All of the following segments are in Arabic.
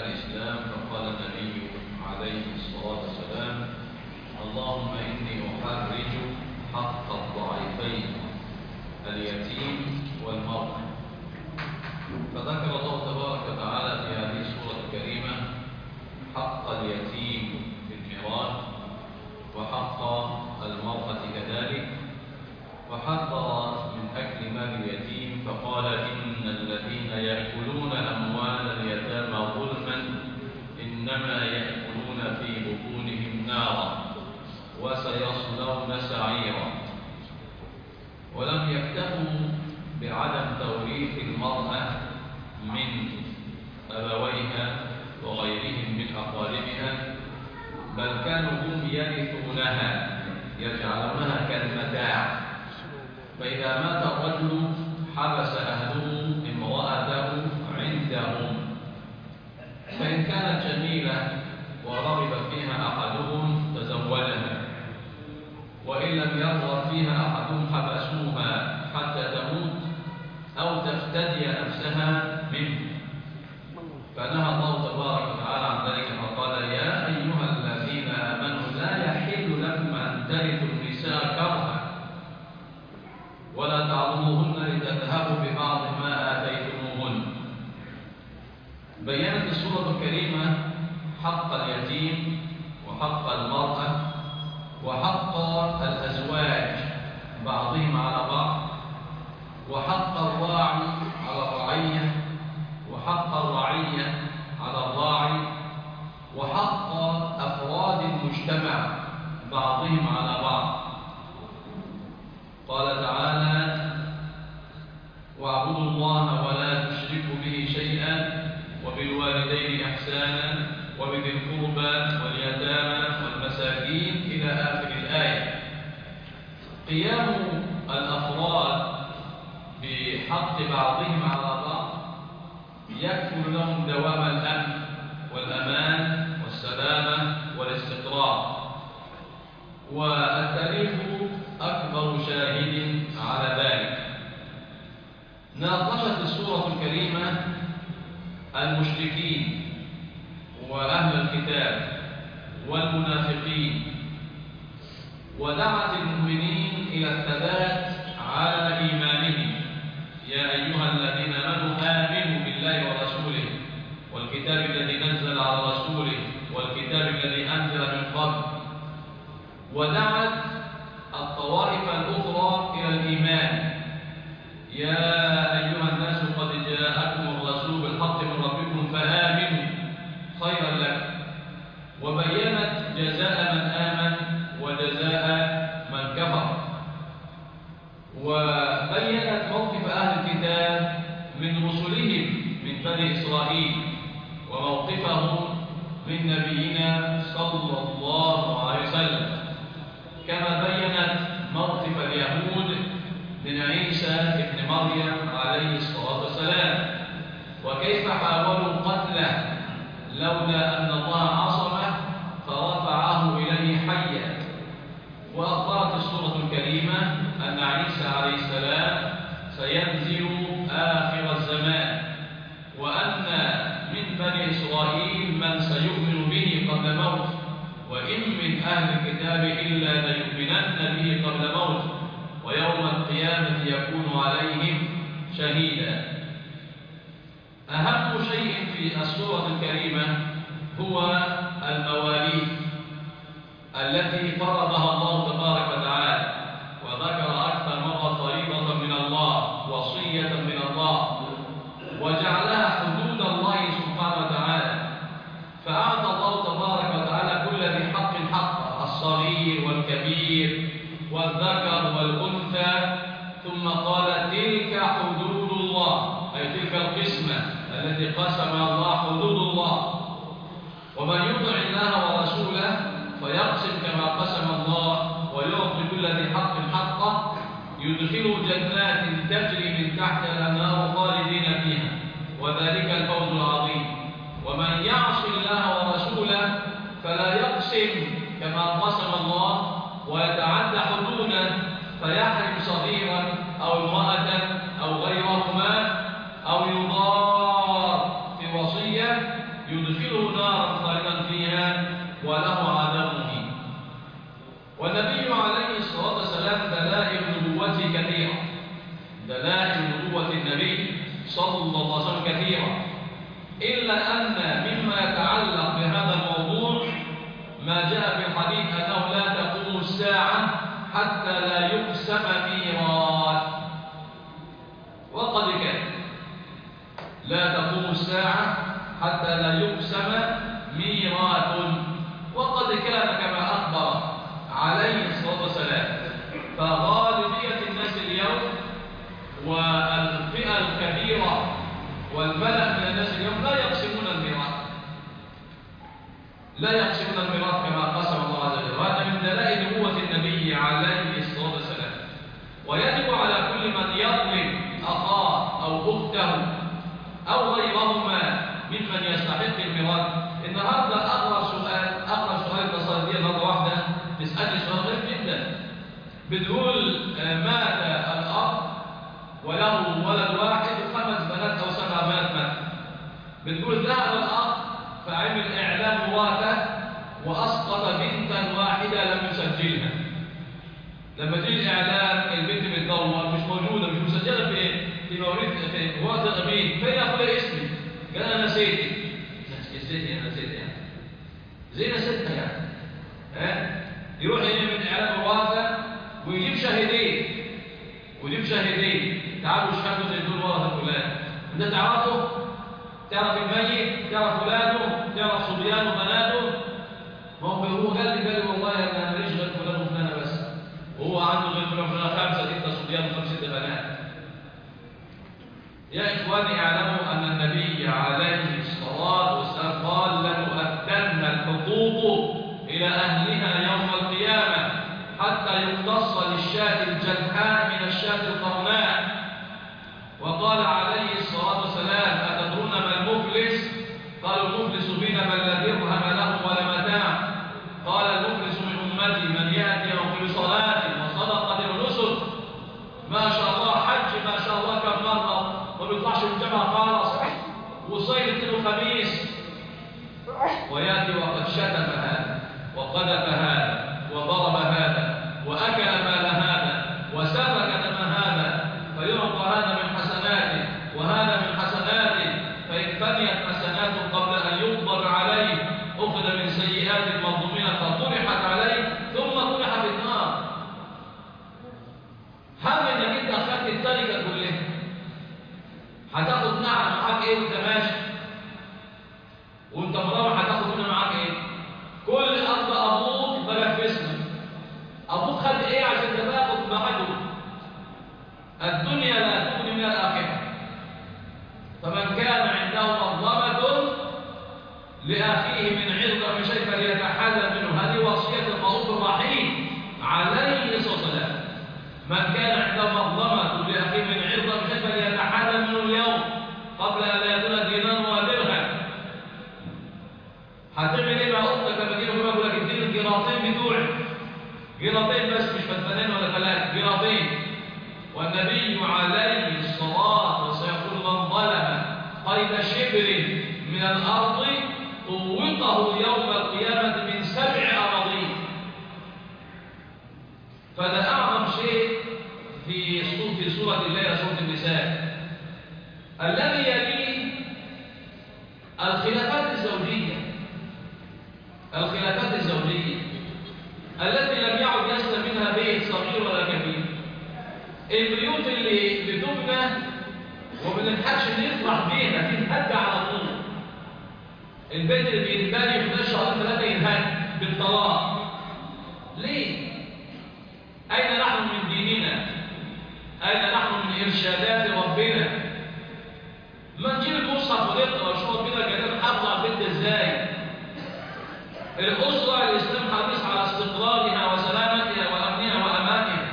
الإسلام، فقال النبي عليه الصلاة والسلام: اللهم إني أحرج حق الضعيفين اليتيم والمرأة. فذكر الله تبارك وتعالى في هذه السورة الكريمة حق اليتيم في الميراث وحق المرأة كذلك، وحذر من أكل مال اليتيم فقال: إن الذين يأكلون أموال اليتامى ظلما إنما يأكلون في بطونهم نارا وسيصلون سعيرا. ولم يكتفوا بعدم توريث المرأة من أبويها وغيرهم من أقاربها، بل كانوا هم يرثونها، يجعلونها كالمتاع. فإذا مات الرجل حبس أهله امرأته عندهم، فإن كانت جميلة ورغب فيها أحدهم تزوجها، وإن لم يرغب فيها أحدهم حبسوها حتى تموت أو تفتدي نفسها منه. فنهى الله تبارك وتعالى عن ذلك فقال: يا أيها الذين آمنوا لا يحل لكم أن ترثوا النساء كرها ولا تعضلوهن لتذهبوا ببعض ما آتيتموهن. بيّنت السورة الكريمة حق اليتيم وحق المرأة وحق الأزواج بعضهم على بعض، وحق الراعي على الرعية، وحق الرعية على الراعي، وحق أفراد المجتمع بعضهم على بعض. قال تعالى: واعبدوا الله ولا تشركوا به شيئا وبالوالدين إحسانا وبذي القربى واليتامى والمساكين إلى آخر الآية. قيام الأفراد بحق بعضهم على بعض يكفل لهم دوام الأمن والأمان والسلامة والاستقرار، والتاريخ أكبر شاهد على ذلك. ناقشت السورة الكريمة المشركين وأهل الكتاب والمنافقين، ودعت المؤمنين إلى الثبات على إيمانهم: يا أيها الذين آمنوا آمنوا بالله ورسوله والكتاب الذي نزل على رسوله والكتاب الذي أنزل من قبل. ودعت الطوائف الأخرى إلى الإيمان: يا أيها الناس قد جاءكم الرسول بالحق من ربكم فآمنوا خيرا لكم. وبينت جزاء من آمن وجزاء من كفر، وبينت موقف أهل الكتاب من رسلهم من بني إسرائيل وموقفهم من نبينا صلى الله عليه وسلم، كما بينت موقف اليهود من عيسى ابن مريم عليه الصلاة والسلام، وكيف حاولوا قتله لولا أن الله عصمه فرفعه إليه حيا. وأخبرت السورة الكريمة أن عيسى عليه السلام سينزل آخر الزمان، وأن من بني إسرائيل من سيؤمن به قبل موته، وإن من أهل الكتاب إلا ليؤمنن به قبل موته، ويوم القيامة يكون عليهم شهيدا. أهم شيء في السورة الكريمة هو المواليد التي فرضها الله تبارك وتعالى، وذكر أكثر مرة فريضة من الله، وصية من الله، وجعلها حدود الله سبحانه وتعالى. فأعطى الله تبارك وتعالى كل ذي حق حقه، الصغير والكبير والذكر والأنثى، ثم قال: تلك حدود الله، أي تلك القسمة التي قسمها الله حدود الله. ومن يطع الله ورسوله فيقسم كما قسم الله ويعطي كل ذي حق حقه، يدخل جنات تجري من تحت الأنهار خالدين فيها، وذلك الفوز العظيم. ومن يعص الله ورسوله فلا يقسم كما قسم الله ويتعدى حدوده فيحرم صغيرا أو امرأة أو غيرهما، أو يضار في وصية يدخله نارا خالدا فيها وله عذاب مهين. والنبي عليه الصلاة والسلام دلائل نبوته كثيرة، دلائل نبوة النبي صلى الله عليه وسلم كثيرة، إلا أن مما يتعلق بهذا الموضوع ما جاء في الحديث أنه لا تقوم الساعة حتى لا يقسم ميراث، وقد كان لا تقوم الساعة حتى لا يقسم ميراث، وقد كان كما أخبر عليه الصلاة والسلام. فغالبية الناس اليوم والفئة الكبيرة والملأ من الناس اليوم لا يقسمون الميراث، لا يقسمون الميراث كما قسم الله عز وجل. وهذا من دلائل نبوة النبي عليه الصلاة والسلام. ويجب على كل من يظلم أخاه أو أخته أو غيرهما ممن يستحق الميراث. النهارده أغرب سؤال اتصل بي مرة واحدة تسألني سؤال غريب جدا، بتقول مات الأب وله ولد واحد و5 بنات أو 7 بنات مات. بتقول ذهب الأب فعمل إعلام وراثة وأسقط بنتا واحدة لم يسجلها. لما تيجي الإعلام البنت بتدور مش موجودة، مش مسجلة في مواريث في ورثة الأمين، فين أخويا اسمي؟ قال أنا نسيتي. نسيتي أنا نسيتي يعني زي نسيتها يعني. يروح يجي من إعلام الوراثة ويجيب شاهدين تعالوا اشهدوا زي دول ورثة فلان. أنت تعرفه؟ تعرف الميت؟ تعرف ولاده؟ تعرف صبيانه وبناته؟ ما هو قال لي والله أنا ماليش غير فلان وفلانة بس، وهو عنده غير فلان وفلانة 5 6 صبيان و5 6 بنات. يا إخواني اعلموا أن النبي عليه الصلاة والسلام قال لنؤدن الحقوق إلى أهلها يوم القيامة حتى يقتص للشاة الجلحاء من الشاة القرناء. وقال عليه الصلاة والسلام أتدرون ما المفلس؟ قالوا المفلس فينا من لا درهم له ولا متاع. قال المفلس من أمتي من يأتي يوم بصلاة وصدقة ونسك ما شاء الله، حج ما شاء الله كم مرة، ما بيطلعش من الجامعة خالص وصيد اثنين وخميس، ويأتي وقد شتم هذا وقذف هذا وضرب هذا وأكل مال هذا وسفك دم هذا، فيعطى هذا من حسناته وهذا من حسناته، فإن فنيت حسناته قبل أن يقدر عليه أخذ من سيئات المظلومين فطرحت عليه ثم طرح في النار. هم انك انت اخذت التركه كلها، هتاخد معاك ايه وانت ماشي؟ وانت مروح هتاخد منها معاك ايه؟ كل ارض ابوك بقى في اسمك. ابوك خد ايه عشان تاخد بعده؟ الدنيا لا تغني من الاخره. فمن كان عنده مظلمه لاخيه من عرض من شيء فليتحلل منه. هذه وصيه الرؤوف الرحيم عليه الصلاه والسلام. من كان عنده مظلمة لأخيه من عرض من شيء فليتحلل منه اليوم قبل أن لا يكون دينار ولا درهم. هتعمل ايه مع اختك لما تيجي يقول لك اديني القيراطين بتوعك؟ قيراطين بس، مش فتنين ولا 3 قيراطين. والنبي عليه الصلاة والسلام يقول من ظلم قيد شبر من الأرض طوقه يوم القيامة من 7 أراضين. فده أعظم شيء في سورة الله سورة النساء. الذي يليه الخلافات الزوجية، الخلافات الزوجية التي لم يعد يسلم منها بيت صغير ولا كبير. البيوت اللي بتبنى وما بنلحقش نفرح بيها تنهد على طول. البيت اللي بينبني في 2 3 ينهد بالطلاق. ليه؟ أين نحن من ديننا؟ أين نحن من إرشادات ربنا؟ ما نجيب المصحف ونقرأ ونشوف ربنا كان حافظ على البيت إزاي؟ الأسرة الإسلام حريص على استقرارها وسلامتها وأمنها وأمانها.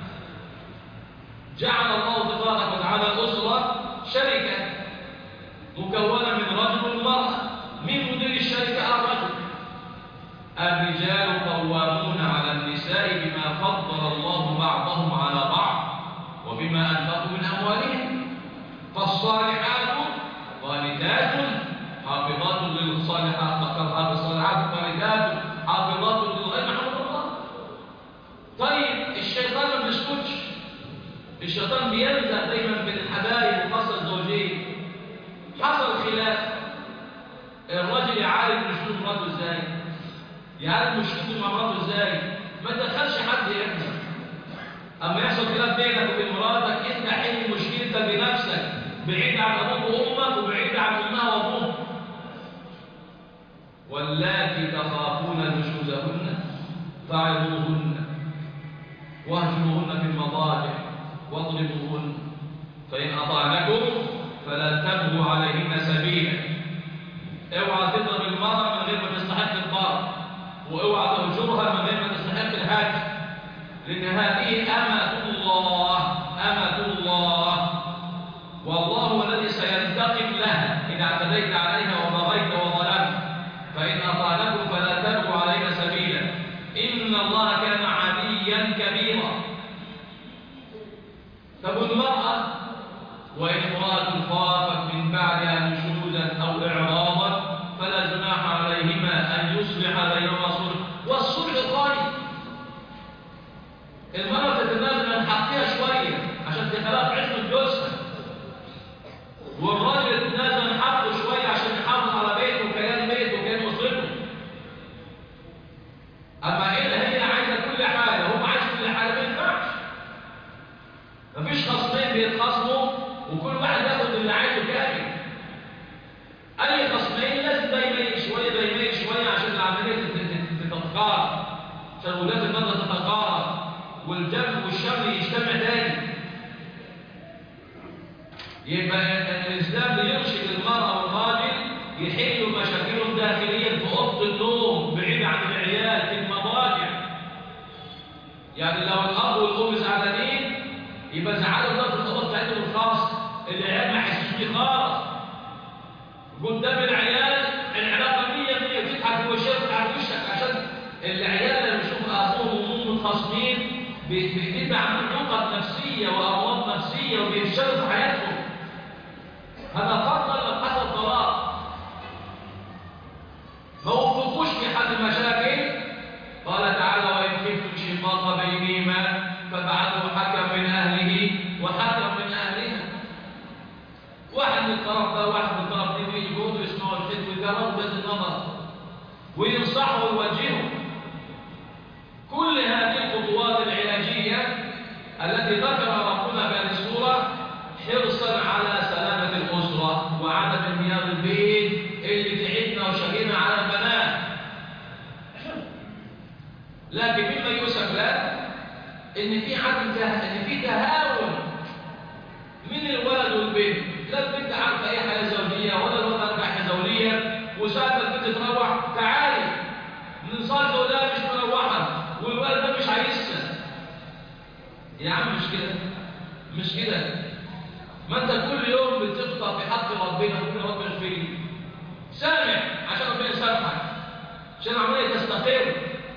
جعل الله تبارك وتعالى الأسرة شركة مكونة من رجل ومرأة. من مدير الشركة؟ الرجل. الرجال قوامون على النساء بما فضل الله بعضهم على بعض وبما أنفقوا من أموالهم. فالصالحات قانتات حافظات الرجل صالحا فقرها بالصالحات قانتات حافظات للغيب حفظ الله. طيب الشيطان ما بيسكتش، الشيطان بيلزق دايما بين الحبايب وخاصة الزوجين. حصل خلاف، الراجل يعالج مشكلة مراته ازاي؟ يعالج مشكلته مع مراته ازاي؟ ما تدخلش حد يا ابني. اما يحصل خلاف بينك وبين مراتك انت حل مشكلتك بنفسك، بعيد عن ابوك وامك وبعيد عن امها وابوك. واللاتي تخافون نشوزهن فاعظوهن واهجروهن في المضاجع واضربوهن فإن أطعنكم فلا تبغوا عليهن سبيلا. اوعى تضرب المرأة من غير ما تستحق الضرب، واوعى تهجرها من غير ما تستحق الهجر، لأن هذه أمة الله، أمة الله، والله هو الذي سينتقم لها إن اعتديت عليها وبغيت وظلمت. فإن أطعنكم فلا تبغوا عليهن سبيلا إن الله كان عليا كبيرا. طب المرأة وإن امرأة خافت من بعدها نشوزا أو إعراضا فلا جناح عليهما أن يصلح بينهما صلح، والصلح خير. المرأة تتنازل عن حقها شوية عشان تخلاف عصمة جوزها، والراجل يتنازل عن حقه شوية عشان يحافظ على بيته وكيان بيته وكيان أسرته. أما إيه هي عايزة كل حاجة، هو عايز كل حاجة، ما ينفعش. مفيش خصمين بيتخاصموا وكل واحد ياخد اللي عايزه كامل. أي خصمين لازم ده يميل شوية ده يميل شوية عشان العملية تتقارب، عشان ولاة النظر تتقارب والجمع والشمل يجتمع تاني. يبقى الإسلام بيرشد المرأة والراجل يحلوا مشاكلهم داخليا في أوضة النوم بعيد عن العيال في المضاجع. يعني لو الأب والأم زعلانين يبقى زعلوا ده في الأوضة بتاعتهم الخاصة، العيال ما يحسوش بيه خالص. قدام العيال العلاقة 100% تضحك في وشك وتضحك في وشك، عشان العيال لما يشوفوا أبوهم وأمهم متخاصمين بيبقى عندهم نقط نفسية وأمراض نفسية وبيفشلوا في حياتهم. هذا فضلا لو حصل طلاق ما وفقوش في حل المشاكل. قال تعالى وإن خفتم شقاق بينهما فابعثوا حكما من أهله وحكما من أهلها. واحد من الطرف ده واحد من الطرف ده يقعدوا يسمعوا الخير ويجربوا وجهة النظر وينصحوا ويوجهوا. كل هذه الخطوات العلاجية التي ذكر ربنا في هذه السورة حرصا على سلامة الأسرة وعدم انهيار البيت اللي تعبنا وشقينا على البنات. لكن مما يؤسف له ان في تهاون من الولد والبنت. لا البنت عارفه اي حاجه زوجيه ولا الولد عارف حاجه زوجيه، وساعه البنت تروح تعالي نصلي ولا مش مروحه والولد ده مش عايزها. يا عم مش كده، مش كده. ما انت كل يوم بتخطأ في حق ربنا وربنا ربنا فيه. سامع عشان ربنا يسامحك، عشان العمليه تستقر.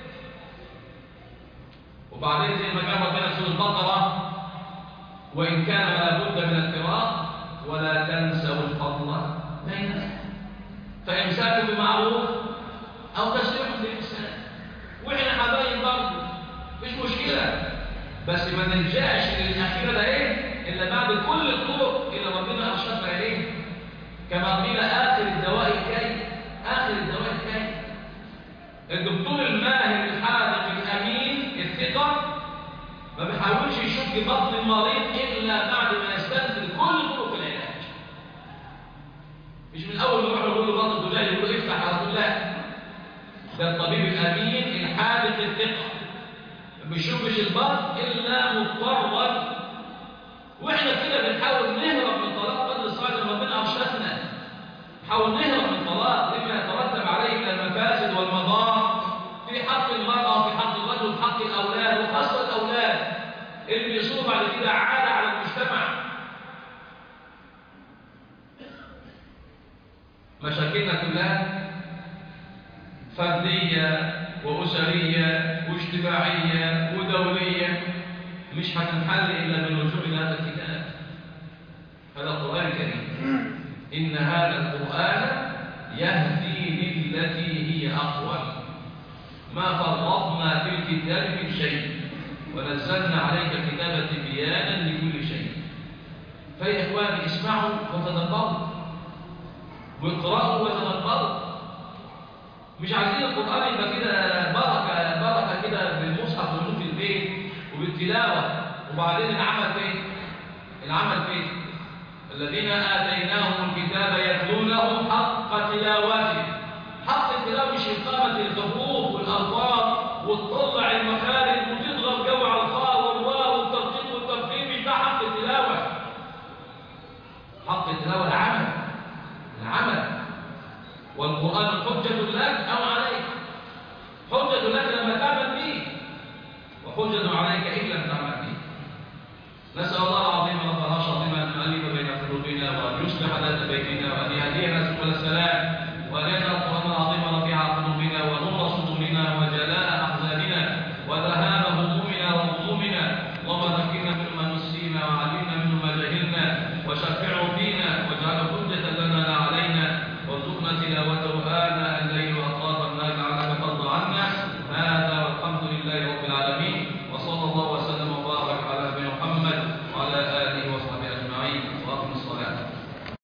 وبعدين زي ما قال ربنا في سورة البقرة وإن كان لابد من الفراق ولا تنسوا الفضل بينكم فإمساك بمعروف أو تسريح بإحسان. وإحنا حبايب برضه مش مشكلة، بس ما نلجأش للأخيرة ده إيه إلا بعد كل الطرق اللي ربنا أرشدنا إليه. كما قيل آخر الدواء الكي، آخر الدواء الكي. الدكتور الماهر الحاذق الأمين الثقة ما بيحاولش يشك بطن المريض إلا بعد ما يستنزل كل طرق العلاج. مش من أول ما يروح يقول له بطن تجاه يقول له افتح على طول، لا. ده الطبيب الأمين الحاذق الثقة ما بيشوفش البطن إلا مضطرا. وإحنا كده بنحاول نهرب من طلاق قدر الصعب اللي ربنا أرشدنا. نحاول نهرب من طلاق لما يترتب عليه من المفاسد والمضار في حق المرأة وفي حق الرجل وفي حق الأولاد، وخاصة الأولاد اللي بيصيروا بعد كده عادة على المجتمع. مشاكلنا كلها فردية وأسرية واجتماعية ودولية، مش هتنحل إلا بالرجوع إلى هذا الكتاب، هذا القرآن الكريم. إن هذا القرآن يهدي للتي هي أقوم. ما فرطنا في الكتاب من شيء ونزلنا عليك الكتاب تبيانا لكل شيء. فيا إخواني اسمعوا وتدبروا واقرأوا وتدبروا. مش عايزين القرآن يبقى كده بركة كده بالمصحف ونشوف البيت وبالتلاوة وبعدين العمل فين؟ العمل فين؟ الذين آتيناهم الكتاب يتلونه حق تلاوته. حق التلاوة مش إقامة الحروف والألفاظ وتطلع المخارج وتضغط جو على الخاء والواو والترقيق والتفخيم. مش ده حق التلاوة. حق التلاوة العمل. والقرآن حجة لك أو عليك. حجة لك لما تعمل به وحجة عليك إن لم تعمل به. نسأل الله العظيم رب العرش العظيم أن يؤلف بين قلوبنا وأن يصلح ذات بيتنا وأن